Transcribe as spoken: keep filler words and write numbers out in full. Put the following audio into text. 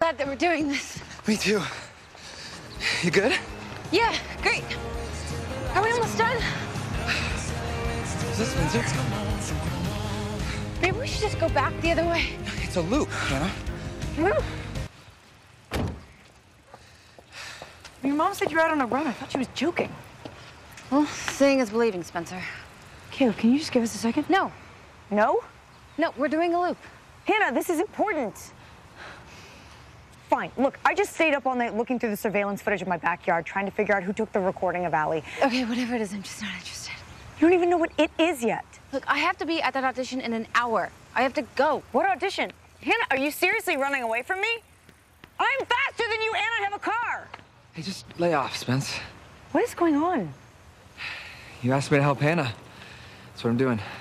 glad that we're doing this. Me too. You good? Yeah, great. Are we almost done? Is this Spencer? Maybe we should just go back the other way. It's a loop, Hannah. Woo. Your mom said you're out on a run. I thought she was joking. Well, seeing is believing, Spencer. Caleb, can you just give us a second? No. No? No, we're doing a loop. Hannah, this is important. Fine. Look, I just stayed up all night looking through the surveillance footage of my backyard, trying to figure out who took the recording of Allie. Okay, whatever it is, I'm just not interested. You don't even know what it is yet. Look, I have to be at that audition in an hour. I have to go. What audition? Hannah, are you seriously running away from me? I'm faster than you and I have a car. Hey, just lay off, Spence. What is going on? You asked me to help Hannah. That's what I'm doing.